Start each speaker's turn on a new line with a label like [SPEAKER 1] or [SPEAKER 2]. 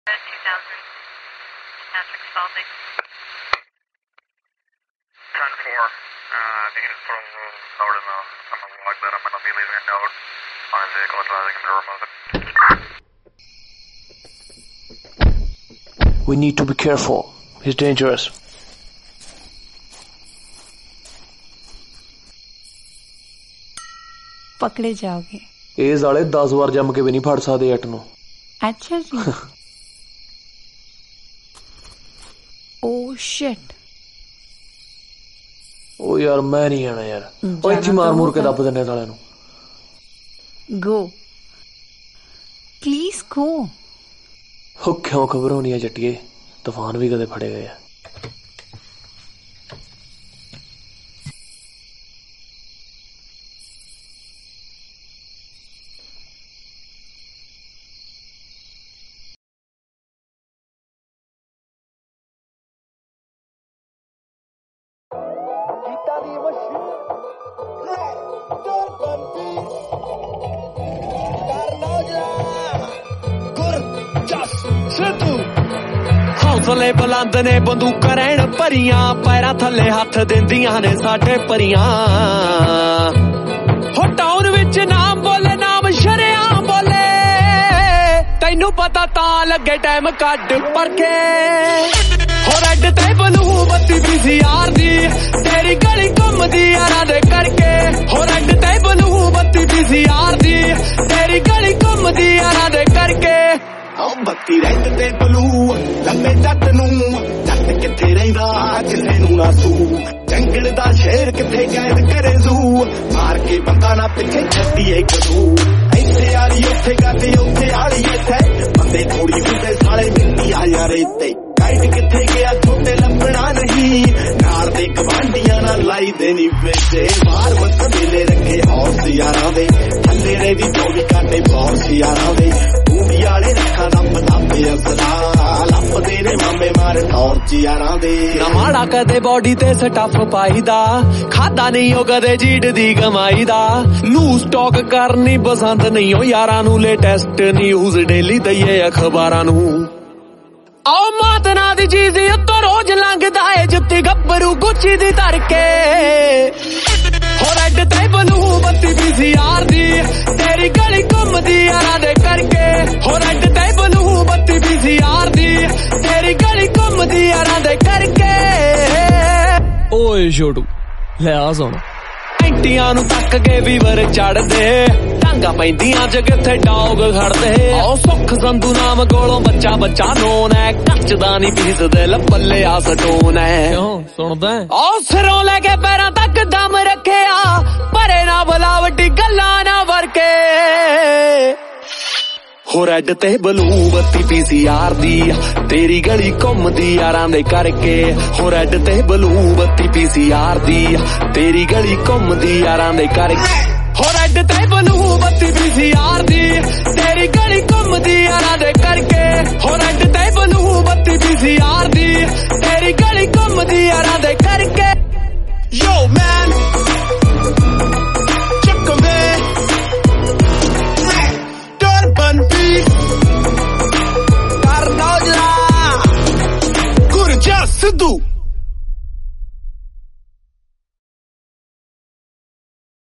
[SPEAKER 1] Patrick Spalding.
[SPEAKER 2] 10-4. I think it's from out in the log that I'm going to be leaving a note on his vehicle advising him to remove it.
[SPEAKER 3] We need to be careful. He's dangerous.
[SPEAKER 4] पकड़े जाओगे।
[SPEAKER 3] ਇਹ ਸਾਲੇ 10 ਵਾਰ ਜੰਮ ਕੇ ਵੀ ਨਹੀਂ ਫੜ ਸਕਦੇ ਅੱਟ ਨੂੰ।
[SPEAKER 4] अच्छा जी। Oh shit।
[SPEAKER 3] ਉਹ ਯਾਰ ਮੈਂ ਨਹੀਂ ਆਣਾ ਯਾਰ। ਉਹ ਇੱਥੇ ਮਾਰ ਮੂਰ ਕੇ ਦੱਬ ਦਿੰਨੇ ਸਾਲਿਆਂ ਨੂੰ।
[SPEAKER 4] Go। Please go।
[SPEAKER 3] ਉਹ ਕਿਉਂ ਘਬਰਾਉਣੀ ਆ ਜੱਟੀਏ, ਤੂਫਾਨ ਵੀ ਕਦੇ ਫੜੇ ਗਏ ਆ।
[SPEAKER 5] ਹੌਸਲੇ ਬੁਲੰਦ ਨੇ ਬੰਦੂਕਾਂ ਰਹਿਣ ਭਰੀਆਂ, ਪੈਰਾਂ ਥੱਲੇ ਹੱਥ ਦਿੰਦੀਆਂ ਨੇ ਸਾਡੇ ਪਰੀਆਂ। ਹੋ ਟਾਊਨ ਵਿੱਚ ਨਾਮ ਬੋਲੇ, ਨਾਮ ਸ਼ਰਿਆਮ ਬੋਲੇ, ਤੈਨੂੰ ਪਤਾ ਤਾਂ ਲੱਗੇ ਟਾਈਮ ਕੱਢ ਪਰਖੇ। ਹੋ ਰੈੱਡ ਤੇ ਬਲੂ ਬੱਤੀ PCR ਦੀ, ਤੇਰੀ ਗਲੀ ਘੁੰਮਦੀ ਯਾਰਾਂ ਦੇ ਕਰਕੇ। ਹੋ ਰੈੱਡ ਤੇ ਬਲੂ ਬੱਤੀ PCR ਦੀ, ਤੇਰੀ ਗਲੀ ਘੁੰਮਦੀ ਯਾਰਾਂ ਦੇ ਕਰਕੇ। ਬੱਤੀ ਰੈੱਡ ਤੇ ਬਲੂ ਲੰਮੇ ਜੱਟ ਨੂੰ, ਜੱਟ ਕਿੱਥੇ ਰਹਿੰਦਾ ਕਿਸੇ ਨੂੰ ਨਾ ਸੂ। ਜੰਗਲ ਦਾ ਸ਼ੇਰ ਕਿੱਥੇ ਕੈਦ ਕਰੇ ਜ਼ੂ, ਮਾਰ ਕੇ ਬੰਦਾ ਨਾ ਪਿੱਛੇ ਛੱਡੀਏ ਕਦੂ। ਇੱਥੇ ਆਲੀ ਉੱਥੇ ਕਰਦੇ ਉੱਥੇ ਆਲੀ ਇੱਥੇ, ਬੰਦੇ ਥੋੜੀ ਹੁੰਦੇ ਸਾਲੇ ਮਿੰਦੀ ਆ ਯਾਰ ਇੱਥੇ। ਕਾਇਦ ਕਿੱਥੇ ਗਿਆ ਛੋਟੇ ਲੱਭਣਾ ਨਹੀਂ, ਨਾਲ ਦੇ ਗਵਾਂਢੀਆਂ ਨਾਲ ਲਾਈ ਦੇਣੀ ਵੇਚੇ। ਬਾਹਰ ਮੱਥ ਮੇਲੇ ਰੱਖੇ ਹੌਸ ਯਾਰਾਂ ਦੇ, ਥੱਲੇ ਰੇ ਦੀ 24 ਘੰਟੇ ਬੌਸ ਯਾਰਾਂ ਦੇ। ਬੂੜੀ ਵਾਲੇ ਰੱਖਾਂ ਰੱਬ ਦੱਬੇ ਅਸਰਾ, ਲੱਭਦੇ ਨੇ ਮਾਮੇ ਮਾਰੇ ਟੌਰਚ ਯਾਰਾਂ ਦੇ। ਨਾ ਮਾੜਾ ਕਦੇ ਬੋਡੀ ਤੇ ਸਟੱਫ ਪਾਈਦਾ, ਖਾਦਾ ਨਹੀਂ ਉਹ ਕਦੇ ਜੀੜ ਦੀ ਕਮਾਈ ਦਾ। ਲੂਜ਼ ਟਾਕ ਕਰਨੀ ਪਸੰਦ ਨਹੀਂ ਉਹ ਯਾਰਾਂ ਨੂੰ, ਲੇਟੈਸਟ ਨਿਊਜ਼ ਡੇਲੀ ਦਈਏ ਅਖਬਾਰਾਂ ਨੂੰ। ਆਓ ਮਾਤਨਾ ਦੀ ਚੀਜ਼ ਉੱਤੋਂ ਰੋਜ਼ ਲੰਘਦਾ ਏ, ਜੁੱਤੀ ਗੱਭਰੂ ਗੁੱਚੀ ਦੀ ਧਰ ਕੇ। ਹੋ ਰੈੱਡ ਤੇ ਬਲੂ ਬੱਤੀ PCR ਦੀ, ਤੇਰੀ ਗਲੀ ਘੁੰਮਦੀ ਯਾਰਾਂ ਦੇ ਕਰਕੇ। ਹੋ ਰੈੱਡ ਤੇ ਬਲੂ ਬੱਤੀ PCR ਦੀ, ਤੇਰੀ ਗਲੀ ਘੁੰਮਦੀ ਯਾਰਾਂ ਦੇ ਕਰਕੇ। ਓਏ ਛੋਟੂ ਲੈ ਆ ਸੁਣ, ਐਂਟੀਆਂ ਨੂੰ ਤੱਕ ਕੇ ਵੀਵਰ ਚੜਦੇ, ਟਾਂਗਾ ਪੈਂਦੀਆਂ ਜ ਕਿੱਥੇ ਡੌਗ ਖੜਦੇ। ਆਓ ਸੁੱਖ ਸੰਧੂ ਨਾਮ ਕੋਲੋਂ ਬੱਚਾ ਬੱਚਾ ਨੋਨ ਹੈ, ਕੱਚਦਾ ਨੀ ਪੀਸਦੇ ਲੱਪਲੇ ਆ ਸਟੋਨ ਹੈ। ਕਿਉਂ ਸੁਣਦਾ ਆਓ ਸਿਰੋਂ ਲੈ ਕੇ ਪੈਰਾਂ ਤੱਕ ਦਮ ਰੱਖਿਆ, ਭਰੇ ਨਾ ਬਲਾਵਟੀ ਗੱਲਾਂ ਨਾ ਵਰਕੇ। ਹੋ ਰੈੱਡ ਤੇ ਬਲੂ ਬੱਤੀ PCR ਦੀ, ਤੇਰੀ ਗਲੀ ਘੁੰਮਦੀ ਯਾਰਾਂ ਦੇ ਕਰਕੇ। ਹੋ ਰੈੱਡ ਤੇ ਬਲੂ ਬੱਤੀ PCR ਦੀ, ਤੇਰੀ ਗਲੀ ਘੁੰਮਦੀ ਯਾਰਾਂ ਦੇ ਕਰਕੇ। ਹੋ ਰੈੱਡ ਤੇ ਬਲੂ ਬੱਤੀ PCR ਦੀ, ਤੇਰੀ ਗਲੀ ਘੁੰਮਦੀ ਯਾਰਾਂ ਦੇ ਕਰਕੇ। ਹੋ ਰੈੱਡ ਤੇ ਬਲੂ ਬੱਤੀ PCR ਦੀ, ਤੇਰੀ ਗਲੀ ਘੁੰਮਦੀ ਯਾਰਾਂ ਦੇ ਕਰਕੇ। Yo man, check on me, Durban beat, Karnojla, Gurja Sidhu.